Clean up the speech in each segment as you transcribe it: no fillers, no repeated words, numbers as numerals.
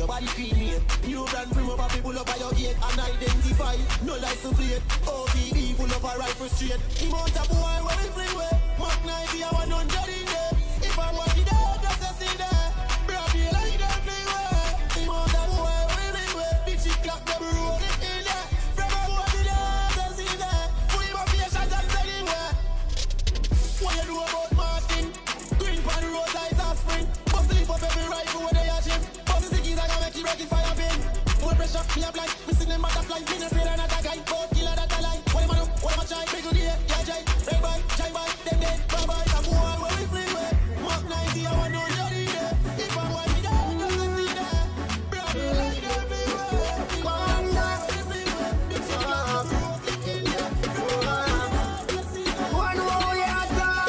your body cremate. New brand bring up a people up by your gate. Unidentified, no license plate. OVD full of a rifle straight. The amount of boy where we fling way. Mark 90, I 100 in there. If I walk it out, just a see there. Brad, you like that fling way. The amount of boy where we fling way. The chick clock never broke it in there. From a walk it out, just see there. Put him up here, shot and sell him where. What you do about Martin? Green pan the road, eyes are spring. Bust the up every rifle where they are chip. Bust the stickies, I gotta make it breaking fire pin. Full pressure, me a blind. Me see them butterfly. Me no afraid of another guy. Both killer that I like. What am I do? What am I try? Big good day, yeah, jay. Red boy, jay boy, them dead. Bye bye. I'm one where we fling with. Mark 90, I want no dirty there. If I want me there, just to see there. Brother, like that fling with. One night we fling with. Big shit like this, broke it in there. One more yeah, dog.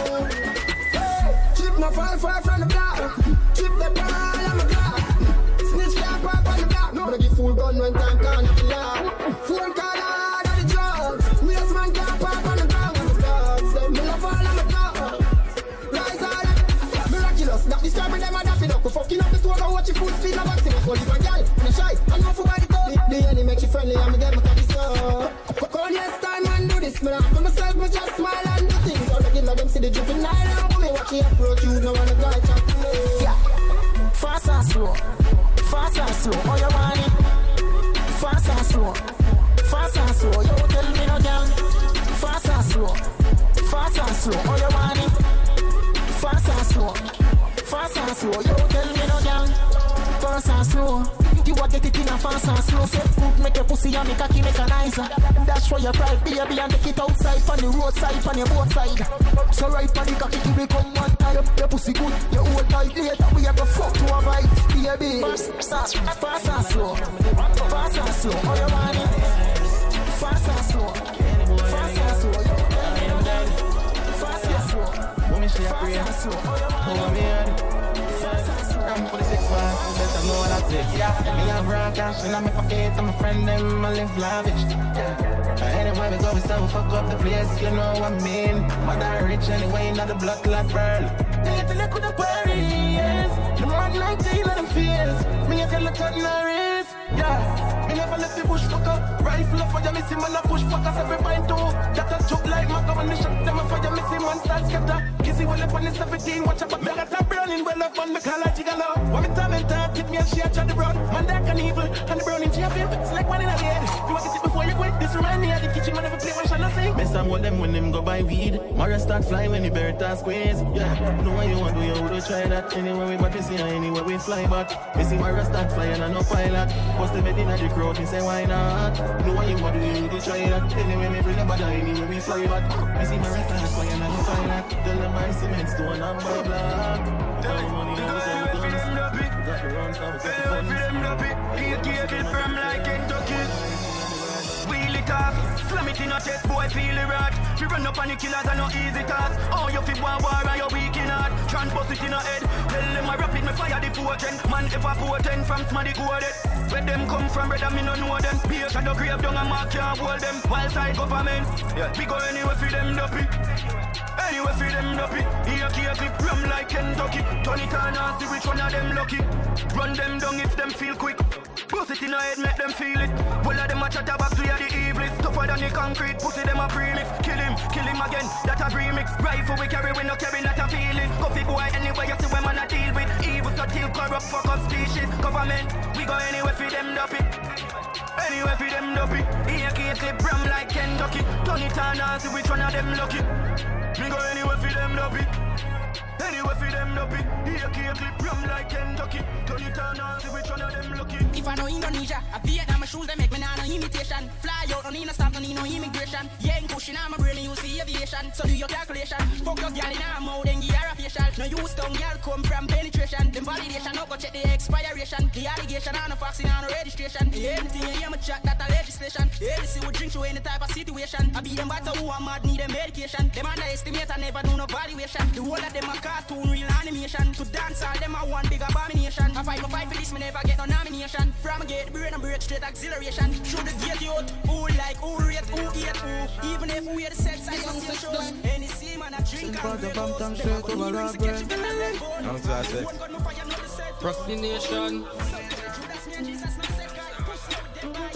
Chip no fall far from the block. Chip the ball on my block. Snitch that pop on the block. No, but I give full gun when time can't have the phone call out of the drugs. Waste man can't pop on the ground on the dogs. Them me love all of my dogs. Rise all up. Miraculous. That disturbing them and daffy duck. We fucking up the store and watch your food speed. I'm boxing. Hold it for girl. And I shy. I know for body go. The enemy makes you friendly and me get my cocky so. Call yes time and do this. Me not for myself, me just smile and do things. All the killer them see the dripping night and me watch you approach you. No one to guy chat to me. Yeah. Fast and slow. Fast and slow. Oh you want it? Fast and slow. Fast and slow. You tell me no girl. Fast and slow. Fast and slow. Oh you want it? Fast and slow. Fast and slow. You tell me no girl. Fast and slow. You a get it in a fast and slow. Say good make your pussy and make a key make a nicer. That's why you pride baby and take it outside from the roadside from your both side. So right from the cocky you become one time. Your pussy good, your old night later we have to fuck to a vibe, baby. Fast and slow. Fast and slow. Oh you want it? Fast and slow. Fast and slow. Fast and slow. Fast and slow. Oh you want it? I'm 46 1, better know what I take. Yeah, me have raw cash in my pocket, and my friend them I live lavish. Yeah, anyway we go we so fuck up the place, you know what I mean. Mother rich anyway, not the blood clot pearl. They get to look with the party, yes. The Mark 19 of them fears. Me get to look at the wrist. Yeah, me never let the bush fuck up. Rifle up for you, missing man a push fuckers every pint too. That a joke like my government shot them for you, missing man start scatter. Kissy well up on the 17, watch out but me got a burning well up on me collar jiggle up. When me time talk, hit me and she a chat the brown. Man dark and evil, and the browning champion. Select one in a head. You want to get it before you quit. This remind me of the kitchen when I play my shall I sing. Best time with them when them go buy weed. Mara start fly when the bird starts squeeze. Yeah, know what you want, do you would try that. Anywhere we back, see anywhere we fly back. Me see Mara start flying and no pilot. Bust the bed in the crowd, me say why not? Know what you want, do you would try that. Anywhere me bring a bad anywhere we fly back. Me see Mara start flying and no pilot. Tell them my cement stone and my block. Money got the runs now, got the funds. He from like Kentucky. Wheel it off, slam it in a chest, boy, feel it right. We run up on the killers and no easy task. Oh, you feel one war and you weak in heart. Transpose it in a head. Tell them I rapid, me fire the potent. Man, if I potent from smaddy coded. Where them come from, brother, me no know them. Be a shadow grave down and mark can't hold them. Wild side government, yeah. We go anywhere for them duppy. Anywhere for them duppy. Here clip rum like Kentucky. Turn it on and see which one of them lucky. Run them down if them feel quick. Push it in the head, make them feel it. All of them a chat about we are the evilest. Tougher than the concrete, pussy them a premix. Kill him again, that a remix. Rifle we carry, we no carry, not a feeling. Coffee boy, anywhere you see when man a deal with. Evil so till corrupt, fuck up species. Government, we go anywhere for them duppy. Anywhere for them duppy. Here clip rum like Kentucky. Turn it on and see which one of them lucky. We go anywhere for them duppy. Anywhere for them duppy. Here clip rum like Kentucky. Turn it on and see which one of them lucky. If I know Indonesia, I Vietnam, my shoes they make me nah no imitation. Fly out, no need no stamp, no need no immigration. Yeah, in cushion, I'm a brain, use the aviation. So do your calculation. Fuck your girl in her mouth, then give her a facial. No use tongue, girl come from penetration. Them validation, no go check the expiration. The allegation, on no vaccine, on no registration. Anything you hear me chat, that a legislation. Anything we drink through any type of situation. I be them batter who are mad, need them medication. Them underestimate and never do no valuation. The whole of them a cartoon, real animation. To dance all them a one big abomination. I fight for this, me never get no nomination. From a gate, brain and break straight acceleration. Through the gate, youth, who like, who rate, who hate, who. Even if we are the sex, I don't see shows. Any seam and a drink and real hoes. Them a straight over our brain. Procrastination.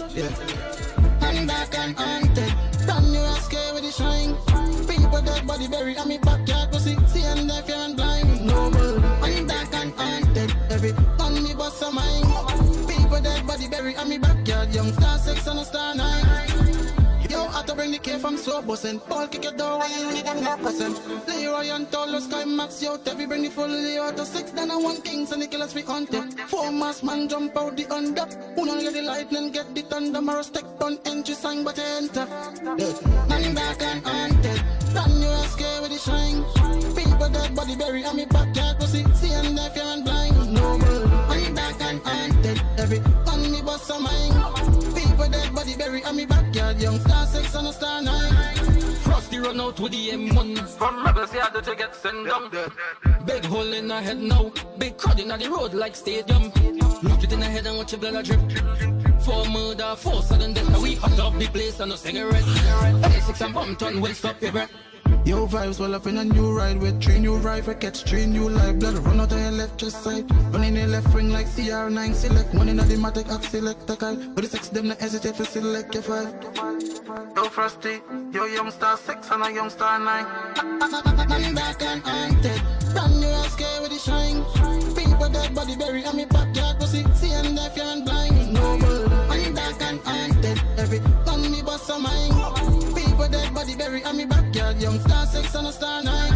Yeah. I'm back and haunted. Brand new scared with the shine. People dead body buried on me backyard pussy. See and deaf and blind. No more. I'm back and haunted. Every on me bust a mine. People dead body buried on me backyard. Young star 6 and a star 9. Yo, I to bring the K from so bussin'. Ball kick it down while you need them no percent. Leroy and Tolo Sky Max out. Every bring the full out to 6 then I want kings and the killers we hunted. 4 mass man jump out the under. Who don't get the lightning get the thunder. Mara stick on entry sign but enter. Man back and haunted. Brand new scared with the shine. People dead body buried on me backyard pussy. See and deaf and blind. No more. Man back and haunted. Every on me bust a mine. People dead body buried on me backyard. Young star 6 and a star 9. Frosty run out with the M1. From rebels here to get sent down. Big hole in the head now. Big crowd in the road like stadium. Look it in the head and watch your blood a drip. 4 murder, 4 sudden death. Now we hot up the place and no cigarette. 6 and bomb ton will stop your breath. Yo vibes well up in a new ride with 3 new rifle, catch 3 new live blood. Run out of your left chest side. Run in the left wing like CR9 select. One in a Matic up select a kite. But the 6 them not hesitate for select your 5. Yo Frosty, yo young star 6 and a young star 9. I'm back and haunted. Brand new scared with the shine. People dead body buried on me backyard pussy. See and deaf and blind. No more. I'm back and haunted. Every on me bust a mine. People dead body buried on me backyard. Young star 6 and a star 9.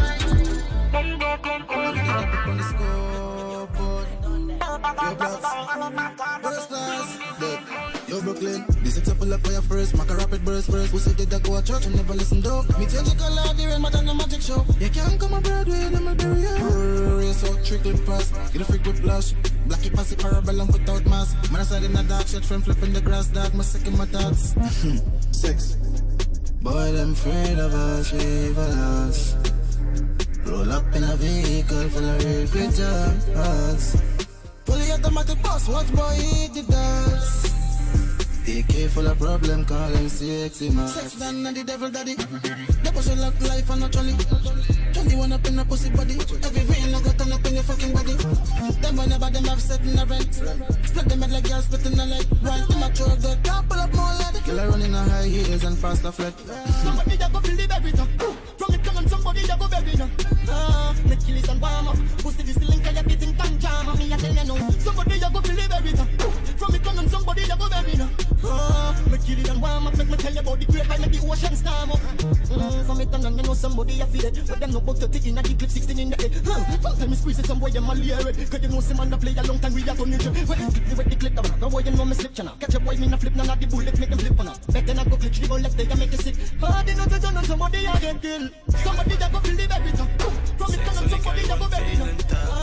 On the scoreboard. Yo blocks. First class. Yo Brooklyn. This is a pull up for your first. Maca rapid burst. Who said that go to church and never listen though. Me change your color. The rain matter no magic show. You can't come on Broadway. Them will bury you. Race out trickling fast. Get a freak with flash. Blacky pass the parabol and without mask. Man aside in the dark shit. Friend flipping the grass. Dog. My second my thoughts. 6. Boy, them afraid of us, we balance. Roll up in a vehicle full of real creatures. Fully automatic boss, watch boy eat the dust. AK full of problem, call him sexy man. Sex done and the devil daddy. The pussy lock life and naturally. 21 up in a pussy body. Every vein I got turn up in your fucking body. Them whenever them have set in a rent. Split them head like girls split in a leg. Right to my throat, they can't pull up more lead. Killer running a high heels and past the flat. Somebody that go feel the baby now. From it coming somebody that go baby now. Me kill it and warm up. Pussy this link and everything can jam. Me I tell you now. Somebody that go feel the baby now. From it coming somebody that go baby now. Me kill it and warm up. Make me tell you about the great time. Make the ocean storm up. From it on, you know somebody I feel it. But them no book 30 in a deep clip 16 in the head. Sometimes me squeeze it some boy them a layer it. Cause you know some man that play a long time we a turn it. When the clip down, no boy you know me slip channel. Catch a boy me na flip none of the bullets make them flip on up. Better not go glitch the gun left they can make it sick. They know that on somebody I get killed. Somebody that go feel the baby now. From it come somebody that go baby now.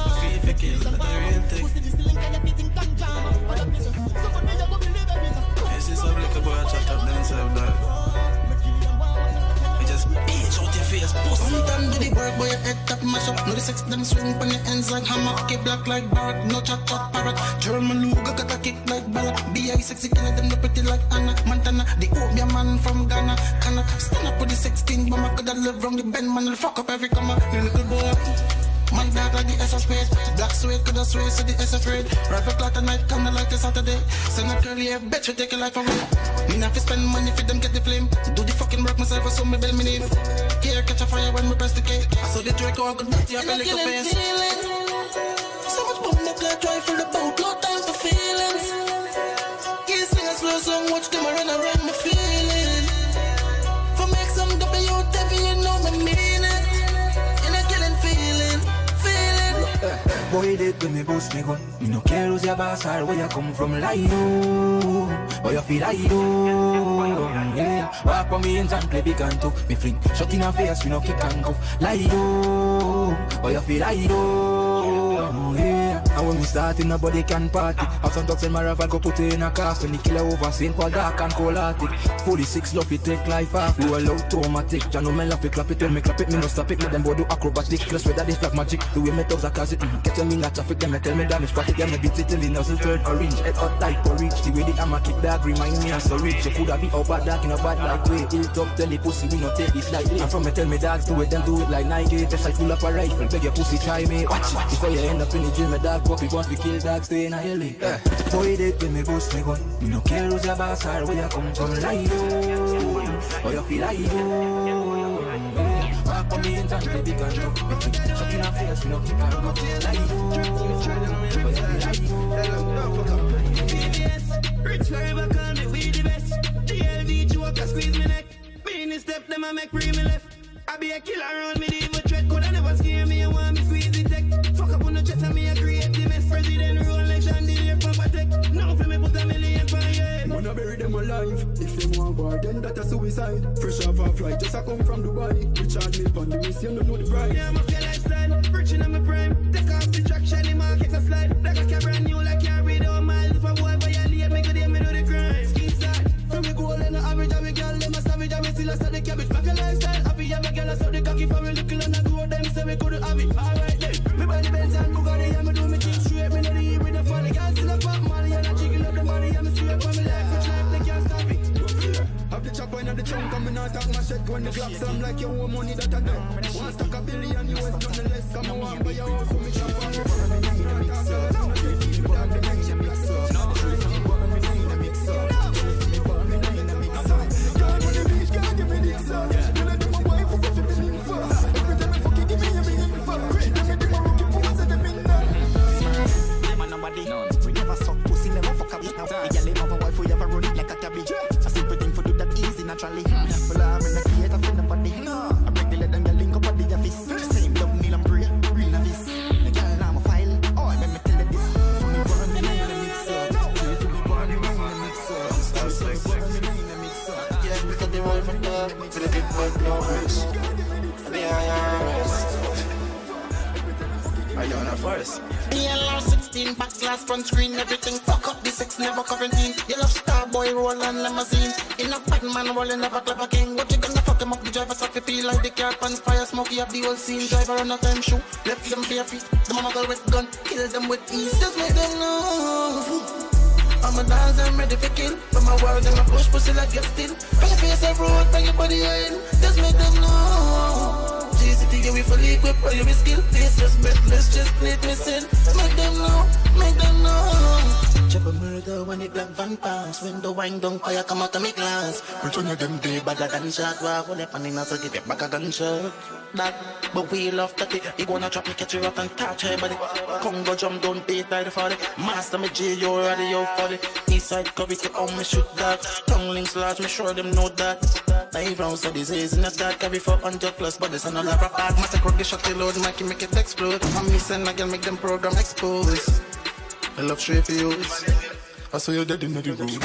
Pussy this link and everything can jam. Somebody that go feel the baby now. This is a little boy chat up themselves dog. We just bitch out your face, pussy. Sometimes do the work boy your head top mash up. No the 6 them swing on your ends like hammer. Keep black like barrack, no chat up parrot. German Luga got a kick like Bala. B.I. sexy kind them look pretty like Anna Montana. The Obia man from Ghana. Canna stand up with the 16 but I coulda live wrong the bend man will fuck up every comma. You little boy. My dad like the SS space. Black suede coulda sway so the S afraid. Rifle clock a night kinda like the Saturday. Send a curly hair bitch we take your life away. Me not fi spend money for them get the flame. Do the fucking work myself so me bell me name. Here catch a fire when we press the K. So the Draco I could not your belly to face. So much bomb up like rifle the boat. No time for feelings. You sing a slow song watch them run around me feeling. For make some W heavy you know me mean it. In a killing feeling. Boy dead when me boost me gun. Me no care who's your boss or where you come from. Lie do, boy you feel lie do. Yeah, walk on me and play big and tough. Me fling shot in her face, we no kick and cuff. Lie do, boy you feel lie do. Yeah, and when we start in nobody can party. Have some dogs in my rival go put it in a cast. When the killer over St. Paul dark and cold hearted. 46 love it take life off. You allow automatic. Ya know me love it clap it when me clap it. Me no stop it. Me them boy do acrobatic. Plus whether this black magic. The way me toes are cause it. Get me not traffic. Them me tell me damage. Party them me beat it till the nozzle turn orange. Head hot like porridge. The way the hammer kick dog remind me I'm so rich. You coulda be up bad dark in a bad like way. Ill top tell the pussy we no take it lightly. And from me tell me dogs do it. Them do it like Nike. Just like full up a rifle. Beg your pussy try me. Watch it. Before you end up in the jail me dog puppy want to kill dogs, stay in a LA. Boy, dead when me boost me gun. Me no care who's your boss or where you come from. Like you, or you feel like you. Walk on me and jump the big gun. Shut in our face, we no kick our cup. Like you, rich forever, call me we the best. The LV joker squeeze me neck. Me in the step, them I make free me left. I be a killer around me, the evil threat. Coulda never scare me, and want me squeeze the tech. Fuck up on the chest and me a create the mess. President rule election, the year papa tech. Now for me put $1 million for yeah. Wanna bury them alive. If they want war, then that a suicide. Fresh off a flight, just a come from Dubai. Richard Mille on the miss, you don't know the price. Yeah, I'm a feel lifestyle, rich in my prime. Take off the traction, the markets a slide. Like a car brand new, like carry down miles. If I boy violate, me good day, me do the crime. Ski side, from me goal in the average, I be girl, them a savage, I be still a study cabbage. My feel lifestyle, happy, I'm a girl, I saw the cocky for me little and I grow them, say me couldn't have it. Alright then, me buy the Benz and Bugatti, and me do me thing straight. Me know the heat with the funny, girl still a pop money, and I jiggle up the money, and me straight for me life, which life, they can't stop it. Have the chopper in the trunk, and me not talk my shit. When the clock sound like your own money that I do. Want stack $1 billion US, nonetheless. Come on, buy your house, so me chop on me. We never suck pussy, never fuck up. Now, the girl have a wife, we ever run it like a cabbage. A simple thing for do that easy naturally. Full arm in the creator for nobody. I break the lead and girl link up at the office. Same love, kneel and pray, real novice. The girl now my file, oh, let me tell you this. For me, born me in the mix up. For me, born me in the mix up. For me, born me in the mix up. Yeah, we got the roll from the to the big boy blowers. The IRS. Are you on a first? DLR 16, back glass, front screen, everything. Fuck up the sex, never quarantine. You love Starboy, roll and limousine. In a Batman, rolling, never clever king. What you gonna fuck him up? The driver start to feel like the car pants, fire, smoke, you have the whole scene. Driver on a time shoe, left them bare feet. The mama girl with gun, kill them with ease. Just make them know. I'm a dance, I'm ready for kill. From my world, I'm a push, pussy like get still. From your face, I road, from your body, in. Just make them know. GCT, we fully equipped, all you be skill. Face just breathless, just play me sin. Make them know, make them know. Chop a murder when it black van pass. When the wine down, fire come out of me glass. Which one of them day better than shot? Walk on up and in us, give it back a gunshot. That, but we love that it. You gonna drop me, catch you up and touch her body. Congo jump down, beat by the 40. Master me G, you ready, you 40. Eastside cover, keep on me shoot that. Tongue links large, me sure them know that. 5 rounds of disease in a start, carry 400 plus, but this another rap part. Massacre the shot load, make it explode. I'm missing, I can make them program expose. I love straight for you. I saw you dead in the room.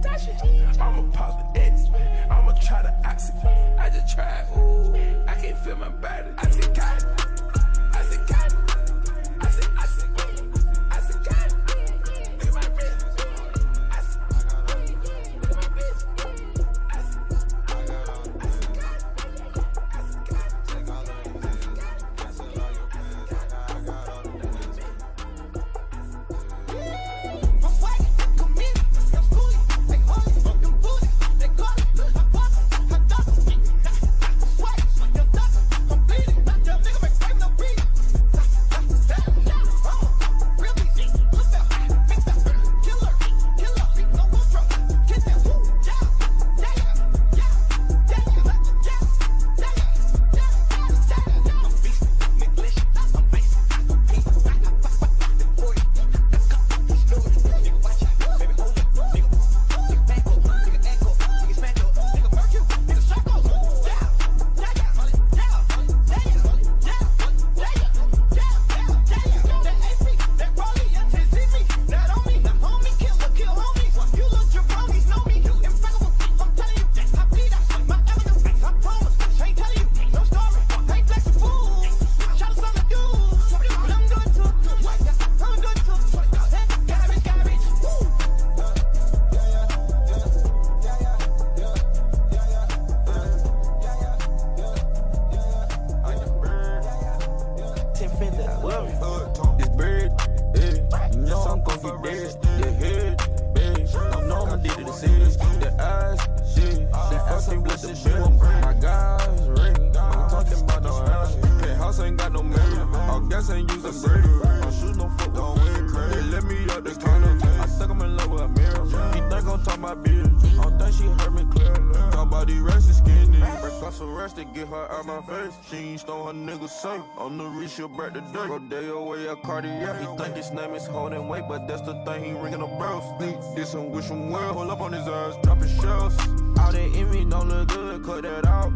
I'ma pop the X, I'ma try the oxy. I just tried, ooh, I can't feel my body. I said, God, I said, God, I said, I said, I said, God, look at my wrist. I said, look at my wrist. I said, I said, God, I said, God, she'll break the dirt. Rodeo way at Cartier. He think his name is holding weight, but that's the thing, he ringing a bell. Sneak this and wish him well. Pull up on his ass, dropping shells. All that envy don't look good, cut that out.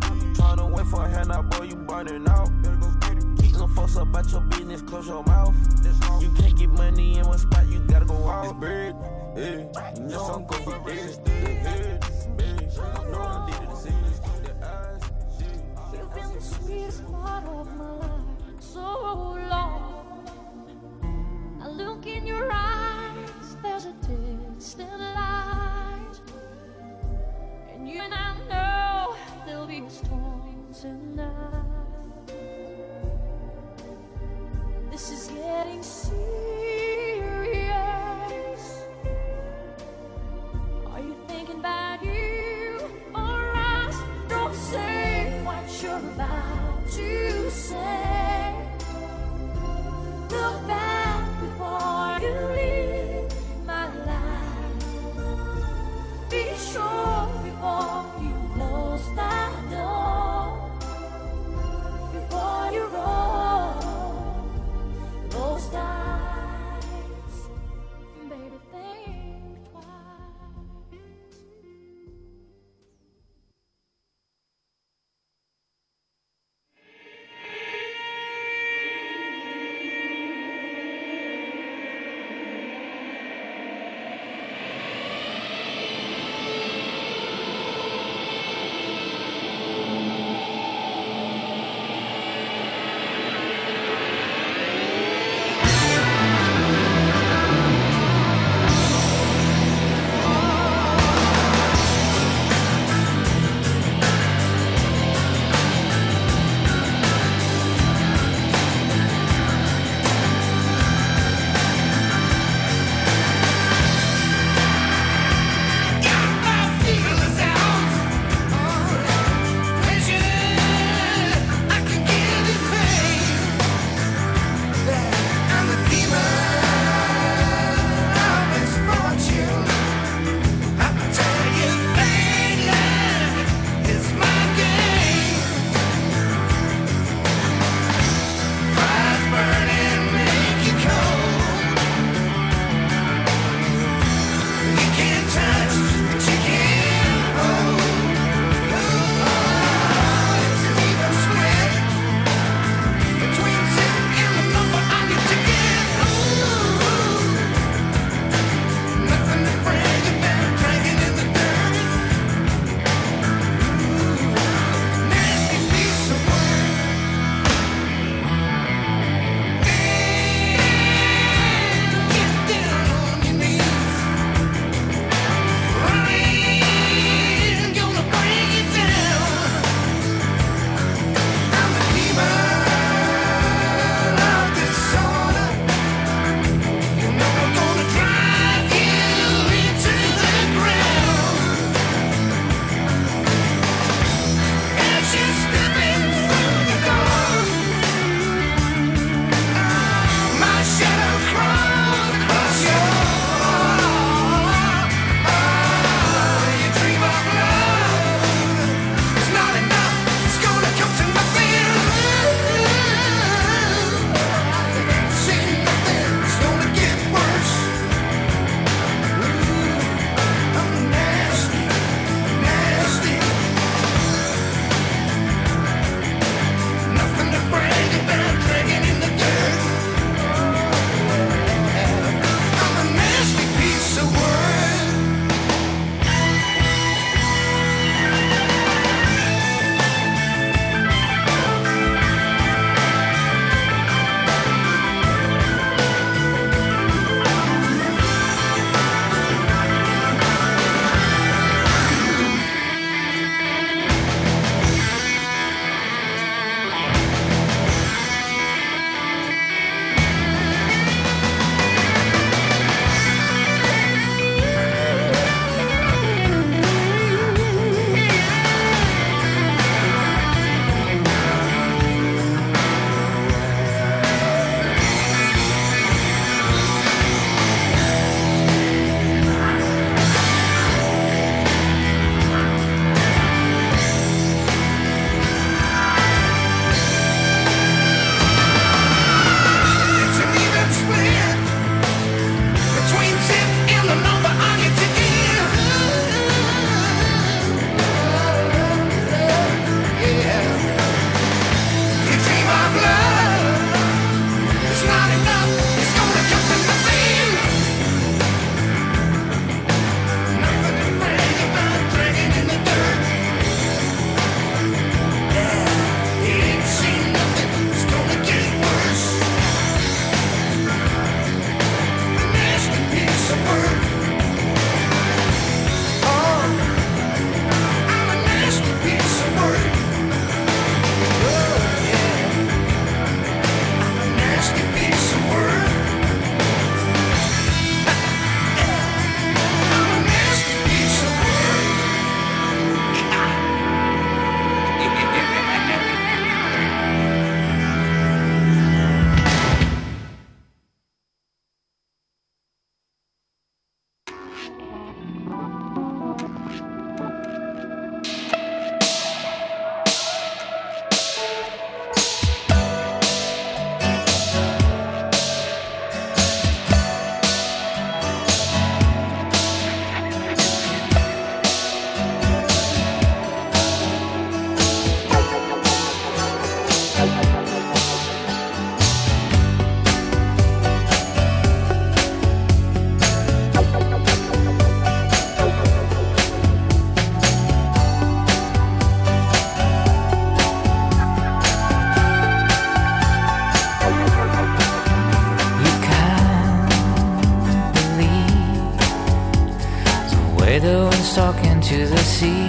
Tryna wait for a hand out, boy, you burning out. Keep some fuss up about your business, close your mouth. You can't get money in one spot, you gotta go out. It's buried, yeah. Yes, I'm gon' be dead. The head, big. I know I needed to see this. The eyes, shit. You've been the sweetest part of my life. So long. I look in your eyes, there's a distant light, and you and I know there'll be a storm tonight. This is getting serious. Are you thinking about you or us? Don't say what you're about to say. Look back before you leave. way the wind's talking to the sea.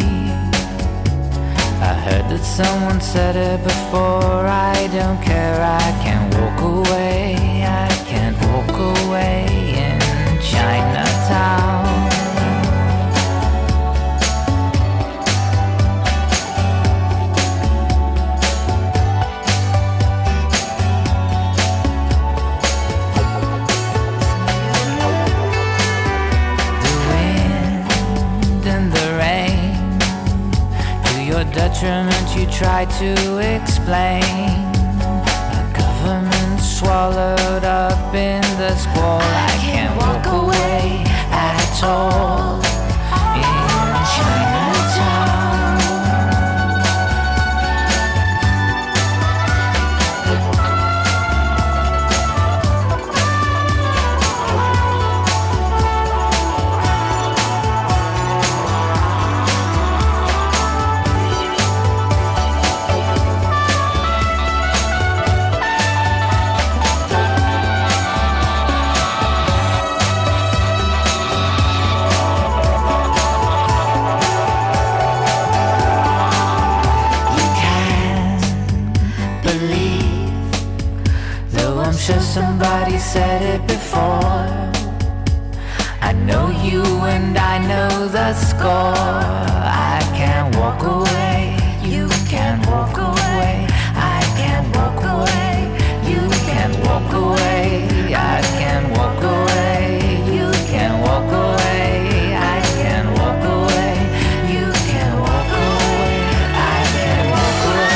I heard that someone said it before. I don't care, I can't walk away. I can't walk away in Chinatown. Detriment you try to explain. A government swallowed up in the squall. I can't walk away at all in Chinatown. Somebody said it before. I know you and I know the score. I can't walk away, you can't walk away. I can't walk away, you can't walk away. I can't walk away, you can't walk away. I can't walk away, you can't walk away. I can't walk away.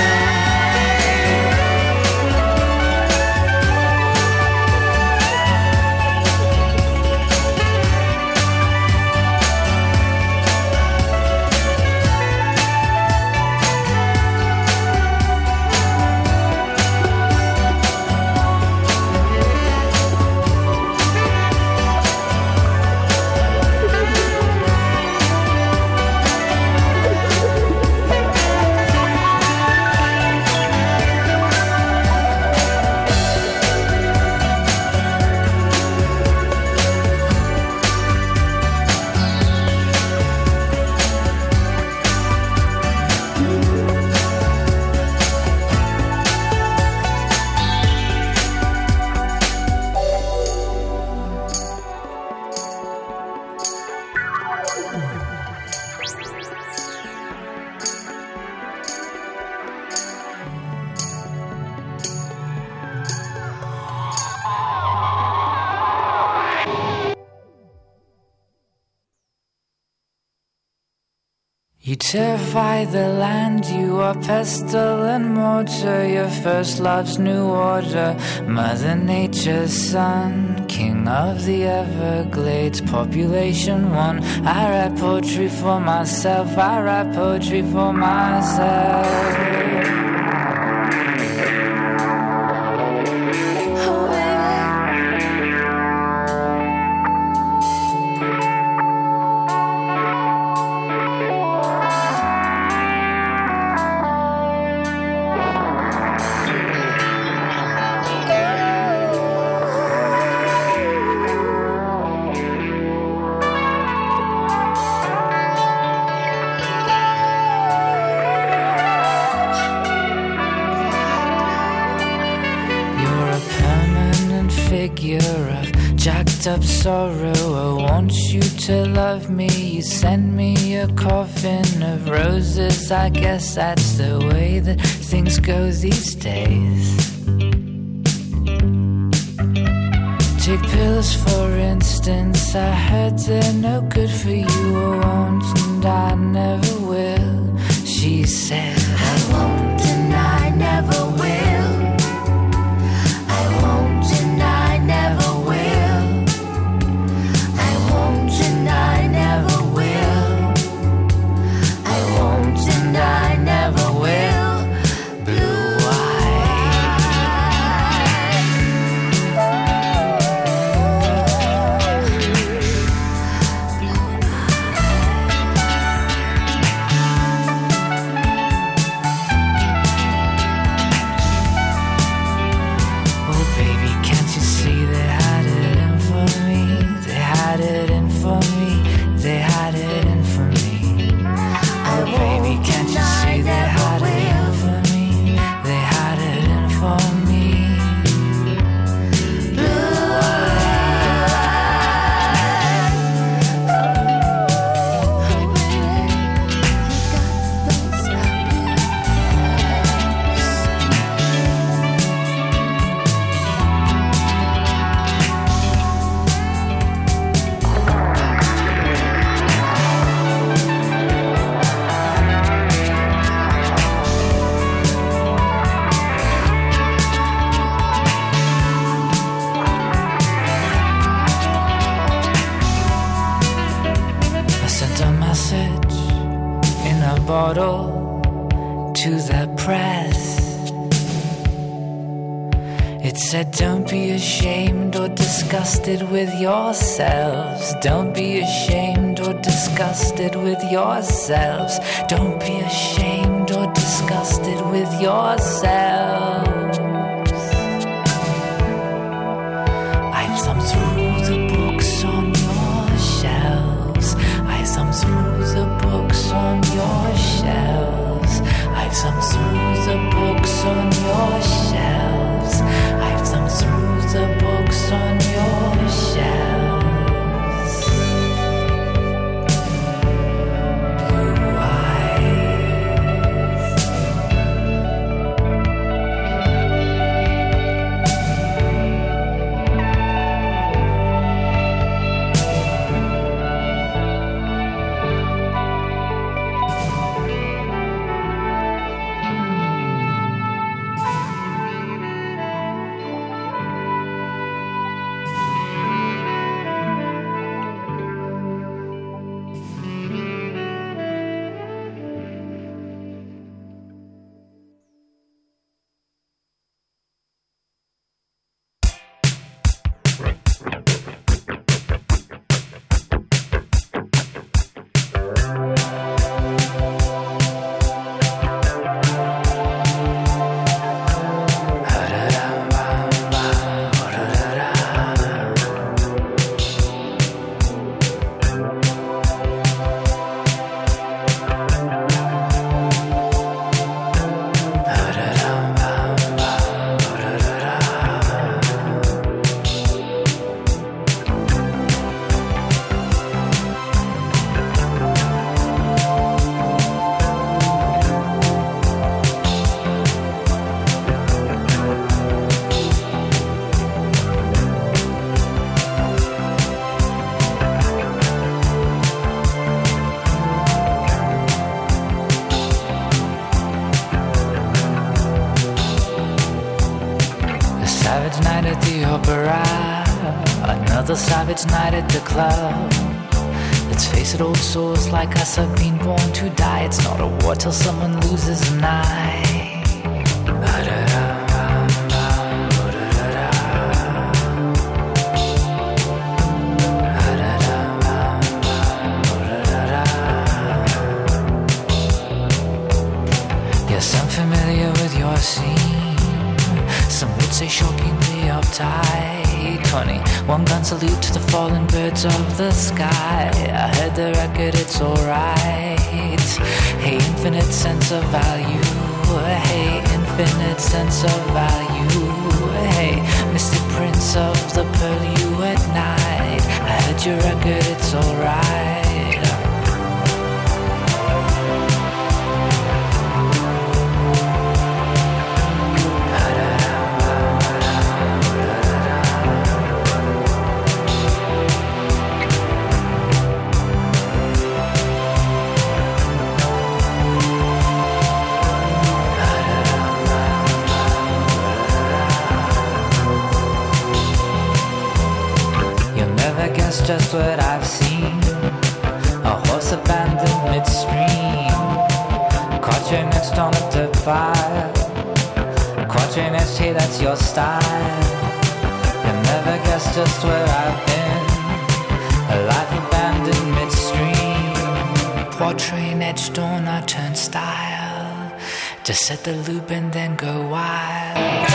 You terrify the land, you are pestle and mortar. Your first love's new order, Mother Nature's son, king of the Everglades, population one. I write poetry for myself, I write poetry for myself. Of jacked up sorrow, I want you to love me. You send me a coffin of roses. I guess that's the way that things go these days. Take pills for instance. I heard they're no good for you. I won't and I never will. She said I won't and I never will. I won't and I never will. I won't and I never will. I won't and I never will. Blue eyes. sent a message in a bottle to the press. It said, don't be ashamed or disgusted with yourselves. Don't be ashamed or disgusted with yourselves. Don't be ashamed or disgusted with yourselves. I've thumbed through the books on your shelves. I've thumbed through the books on your shelves. I've thumbed through the books on your shelves. I've thumbed through the books on your shelves. Blue eyes. Another savage night at the club. Let's face it, old souls like us have been born to die. It's not a war till someone loses an eye. Yes, I'm familiar with your scene. Some would say shockingly uptight. 21 gun salute to the fallen birds of the sky. I heard the record, it's alright. Hey, infinite sense of value. Hey, infinite sense of value. Hey, Mr. Prince of the Pearl at night. I heard your record, it's alright. Just what I've seen. A horse abandoned midstream. Caught you next on the fire. Caught you next, hey, that's your style. You'll never guess just where I've been. A life abandoned midstream. Quatrain etched on a turnstile. Just set the loop and then go wild.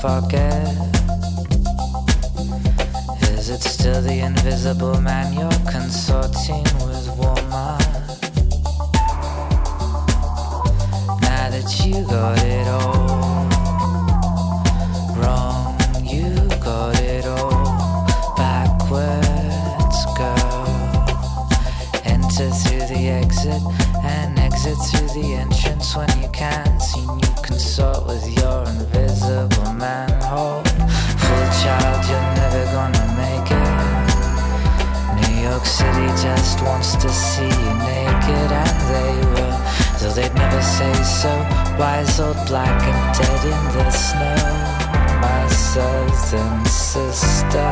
forget? Is it still the invisible man you're consorting with, woman? Now that you got it all wrong, you got it all backwards, girl. Enter through the exit and exit through the entrance when you can. Seen you consort with your invisible manhole. Full child, you're never gonna make it. New York City just wants to see you naked, and they will, though they'd never say so. Wise old black and dead in the snow. My southern sister,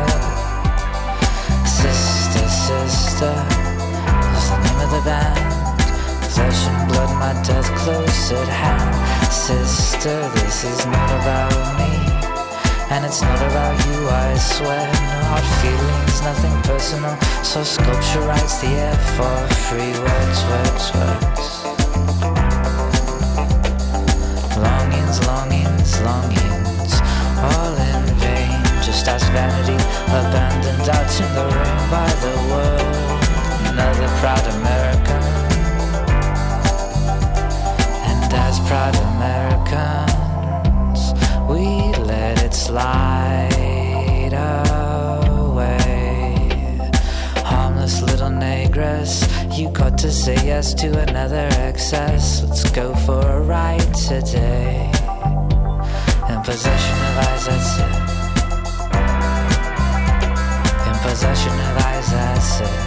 sister, sister was the name of the band. Flesh and blood, my death close at hand. Sister, this is not about me, and it's not about you, I swear. No hard feelings, nothing personal. So sculpture writes the air for free. Words, words, words. Longings, longings, longings, all in vain. Just as vanity, abandoned out in the rain by the world. Another proud American. As proud Americans, we let it slide away. Harmless little negress, you got to say yes to another excess. Let's go for a ride today. In possession of eyes, that's it. In possession of eyes, that's it.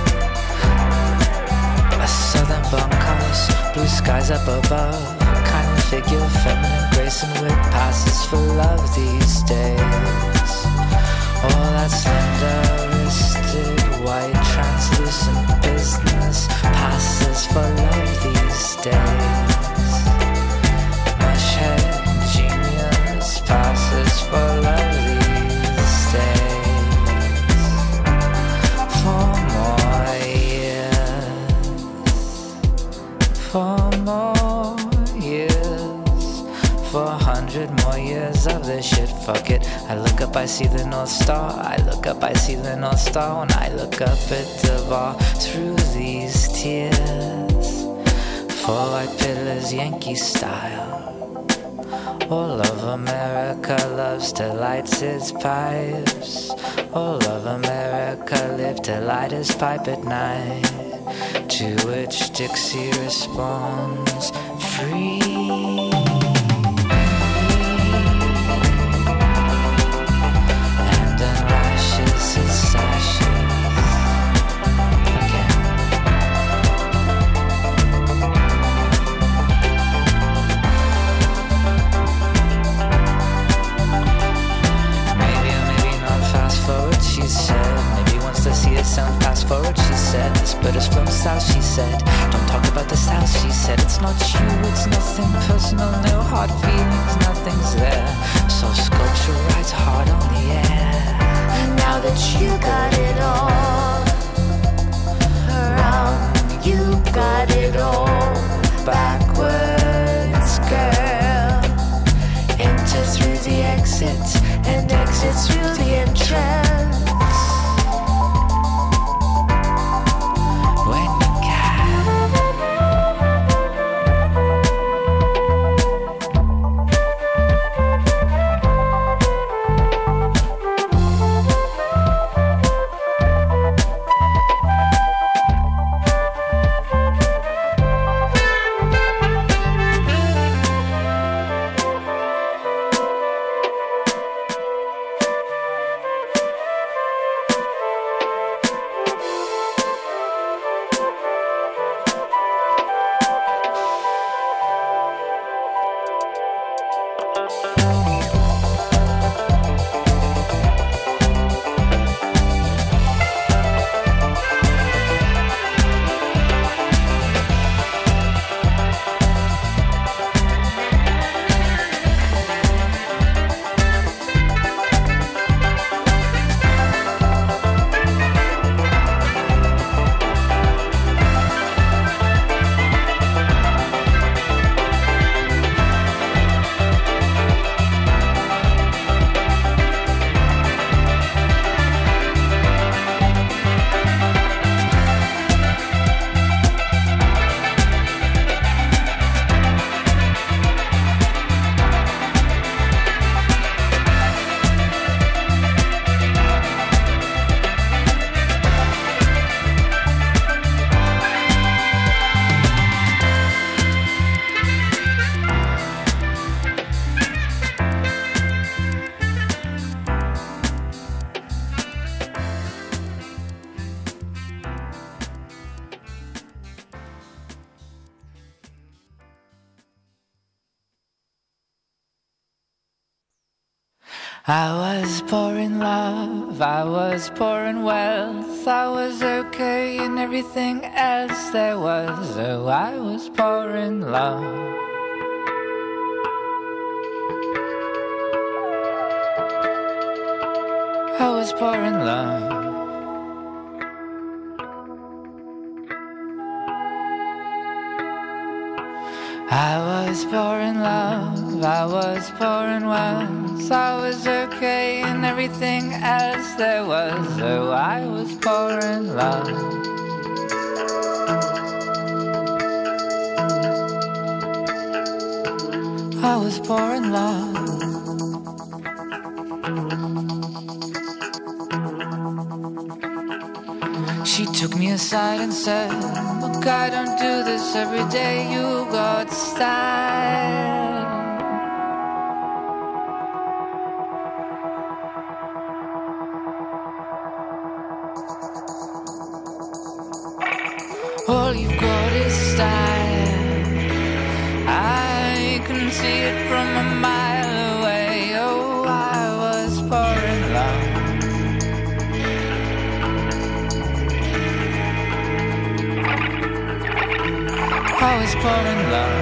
A southern bunkhouse, blue skies up above. Kindly figure, feminine grace and wit passes for love these days. All that slender-wristed, white, translucent business passes for love these days. Mushhead genius passes for love these days. For more years, for more. 400 more years of this shit, fuck it. I look up, I see the North Star. I look up, I see the North Star. When I look up at the bar through these tears. 4 white pillars, Yankee style. All of America loves to light its pipes. All of America live to light his pipe at night. To which Dixie responds, free. Fast forward, she said. This bird is from south, she said. Don't talk about the south, she said. It's not you, it's nothing personal. No hard feelings, nothing's there. So sculpture rides hard on the air. Now that you got it all around, you got it all backwards, girl. Enter through the exit and exit through the entrance. I was poor in love, I was poor in wealth, I was okay in everything else there was. Oh, I was poor in love. I was poor in love. I was poor in love, I was poor in wealth, I was okay in everything else there was. Oh, I was poor in love. I was poor in love. She took me aside and said, look, I don't do this every day, you got style. All you've got is style. I can see it from a mile away. Oh, I was poor in love. I was poor in love.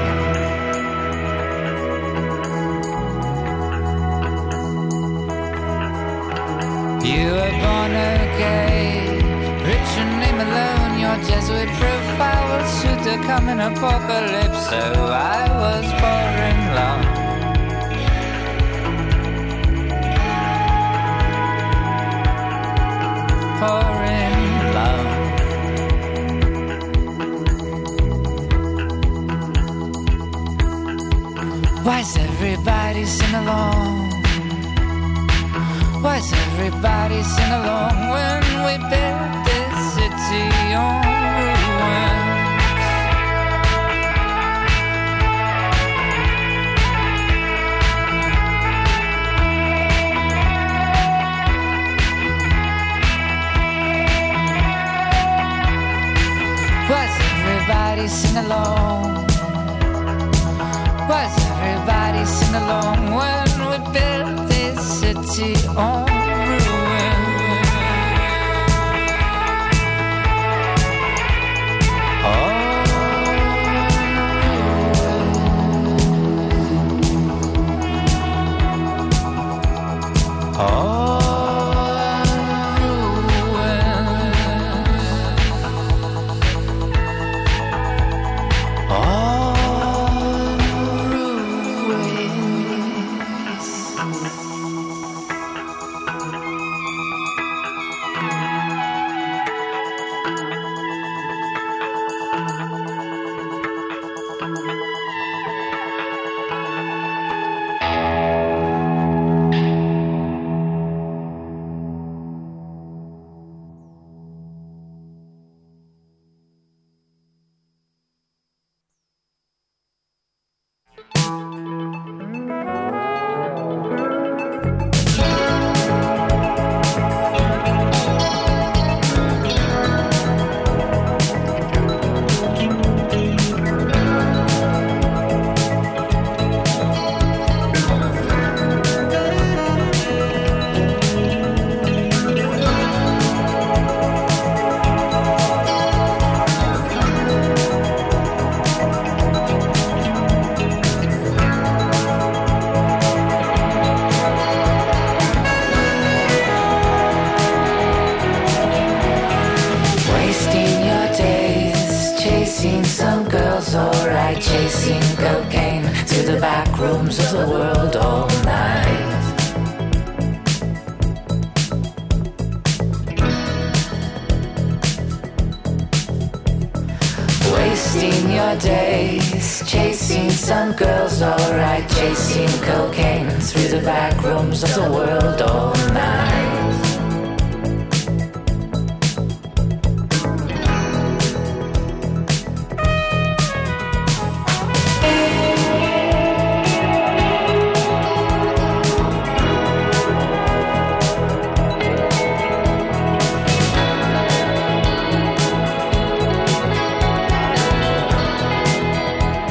You were born okay, rich and name alone. Your Jesuit profile will suit the coming apocalypse. So I was poor in love. Poor in love. Why's everybody sing along? Why's everybody sing along when we build this city on ruins? Why's everybody sing along? Why's everybody sing along when we build this city on ruins? Chasing cocaine through the back rooms of the world all night. Wasting your days chasing some girls, alright. Chasing cocaine through the back rooms of the world all night.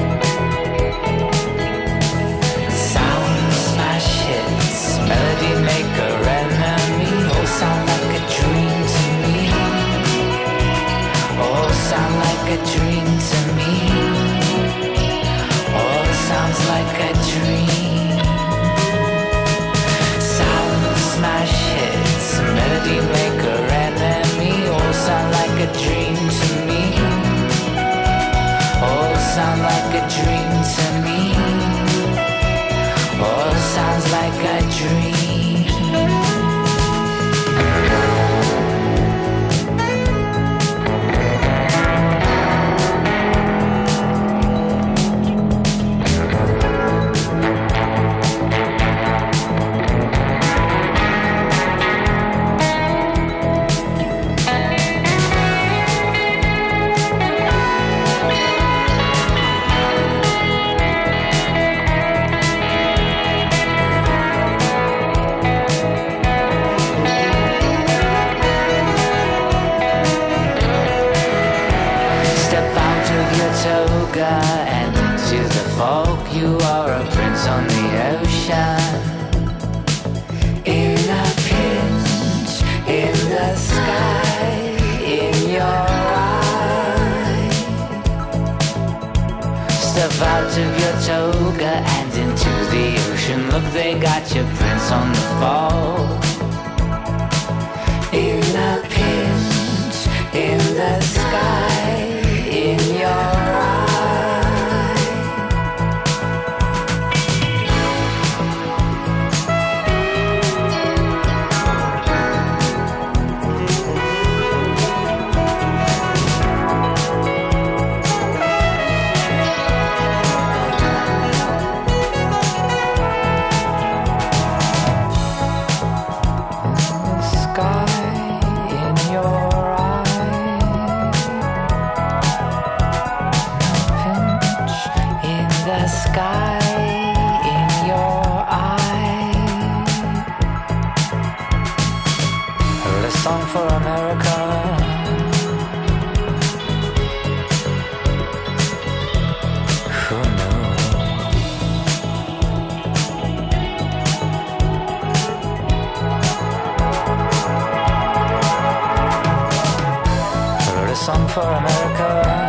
Melody of your toga and into the ocean. Look, they got your prints on the fall. In a pinch, in the sky, in your for America. Who knew? I wrote a song for America.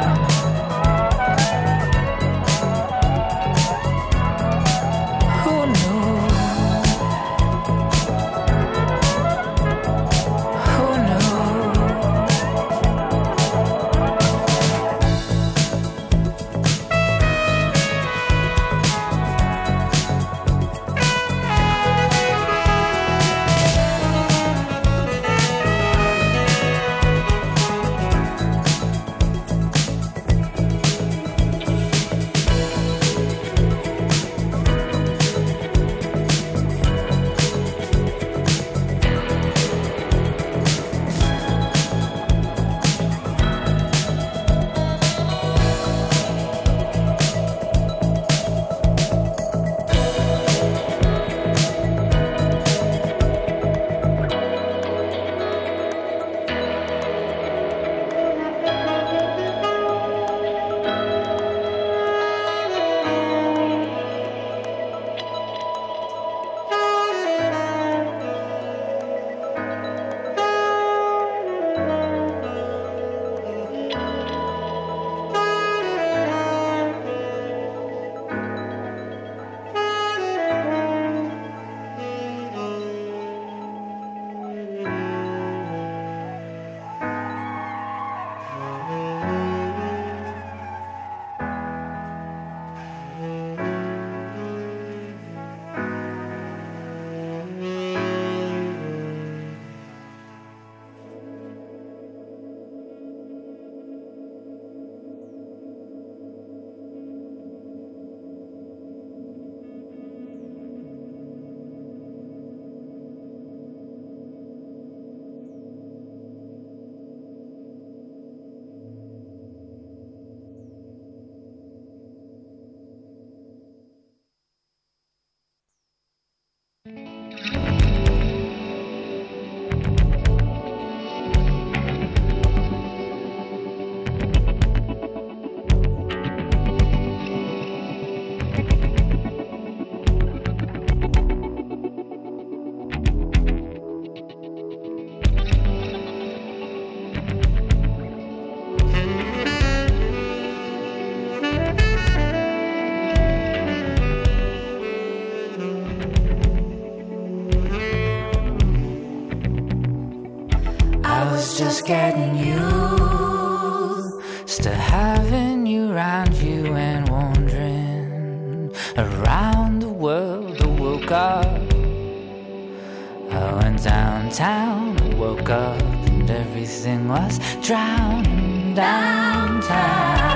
Just getting used to having you around you and wandering around the world. I woke up, I went downtown, I woke up and everything was drowning downtown.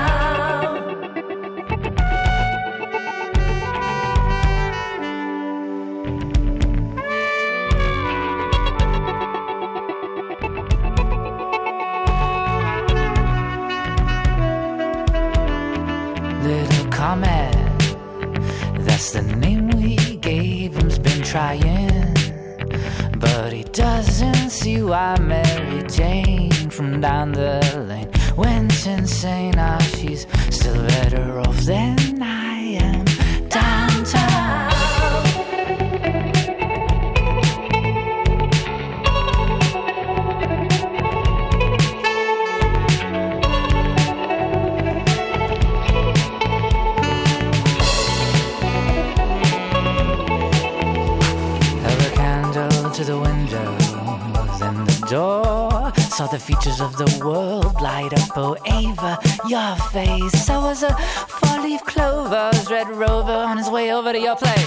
That's the name we gave him. Has been trying, but he doesn't see why Mary Jane from down the lane went insane. Now she's still better off than I am downtown. the windows and the door. Saw the features of the world light up. Oh, Ava, your face. I was a four-leaf clover's red rover on his way over to your place.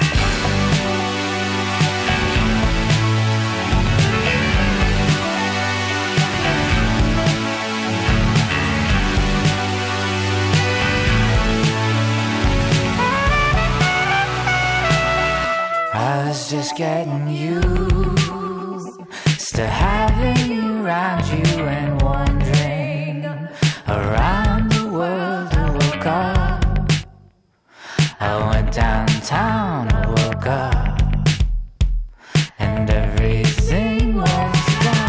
I was just getting used to having you around you and wandering around the world. I woke up, I went downtown, I woke up, and everything was gone.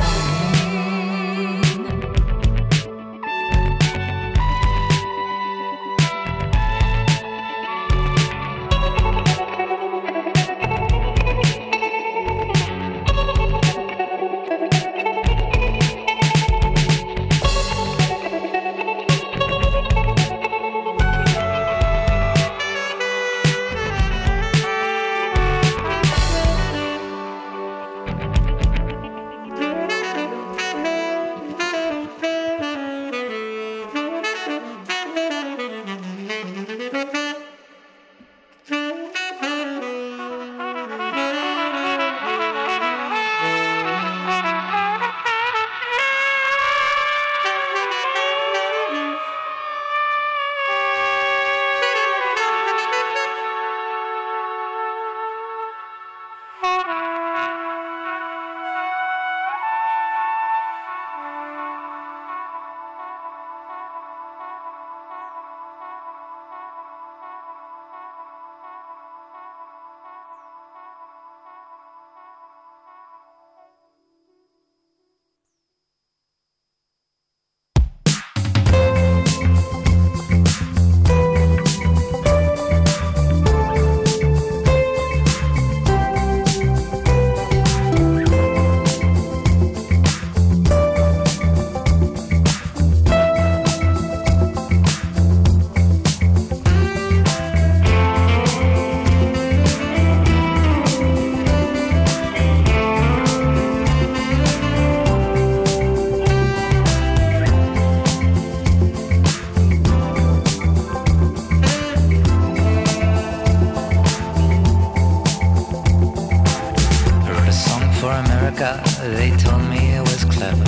They told me it was clever.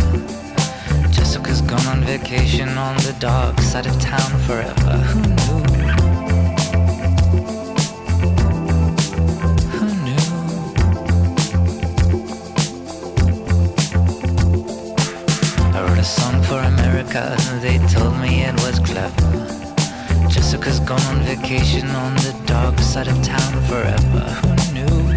Jessica's gone on vacation on the dark side of town forever. Who knew? Who knew? I wrote a song for America. They told me it was clever. Jessica's gone on vacation on the dark side of town forever. Who knew?